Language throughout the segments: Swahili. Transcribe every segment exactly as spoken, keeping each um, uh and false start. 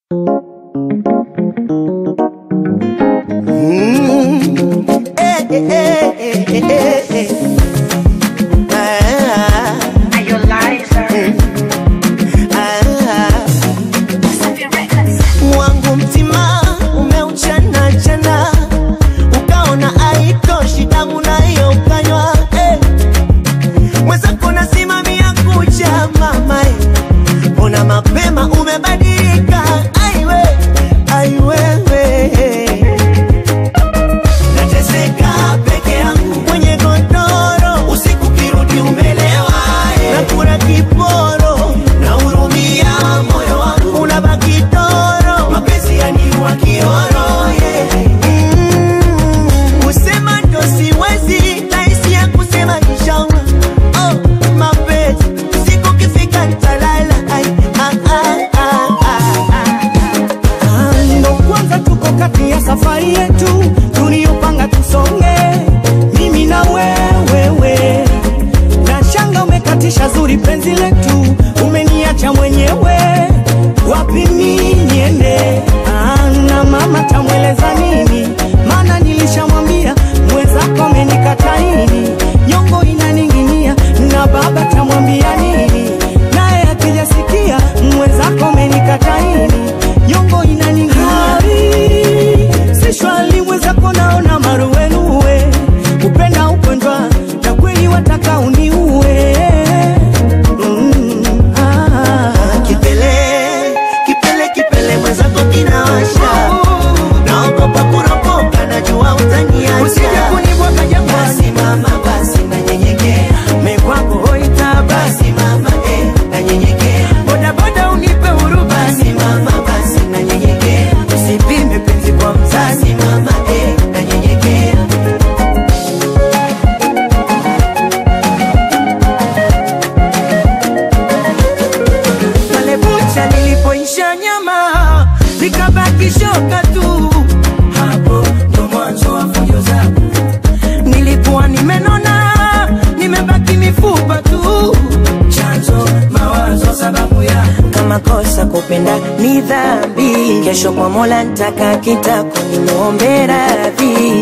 Kesho kwa Mola nitaka kitako nimuombe radhi.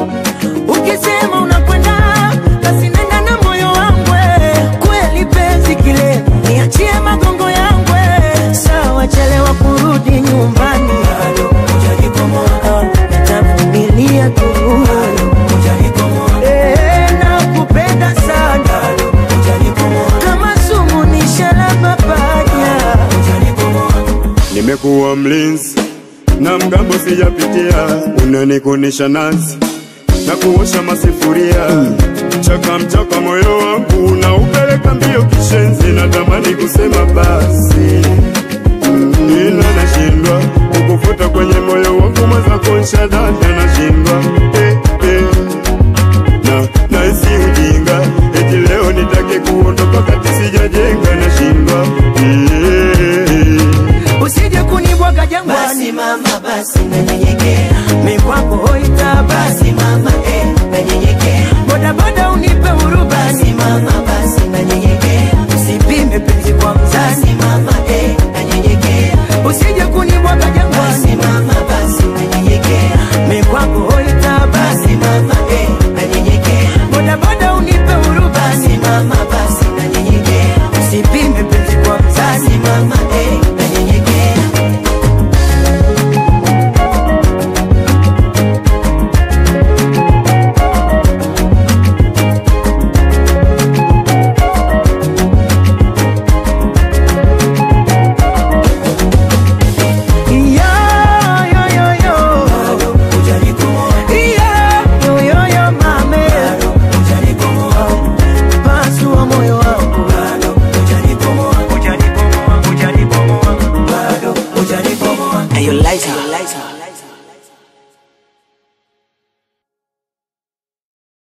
Ukisema unakwenda basi nenda na moyo wangu. Kweli penzi kile niachie magongo yangu. Sawa chelewa kurudi nyumbani. Bado hujanikomoa. Nitavumilia tu. Bado hujanikomoa. Eh, nakupenda sana. Bado hujanikomoa. Kama sumu ni sharaba panya. Hujanikomoa. Nimekuwa mlinzi na mgambo sijapitia, unanikunisha nazi na kuosha masifuria. Chaka mchaka moyo wangu na upeleka mbio kishenzi, natamani kusema basi ila nashindwa kukufuta kwenye moyo wangu, maza konsha dada nashindwa eh, eh. Na naisi ujinga eti leo nitake kuondoka kati sijajenga, nashindwa eh. Usije kunibwaga jangwani. Basi mama basi nanyenyekea. Mimi kwako hoita basi mama eh nanyenyekea. Boda boda unipe huru basi mama basi nanyenyekea. Usipime penzi kwa mzazi mama eh nanyenyekea. Usije kunibwaga jangwani.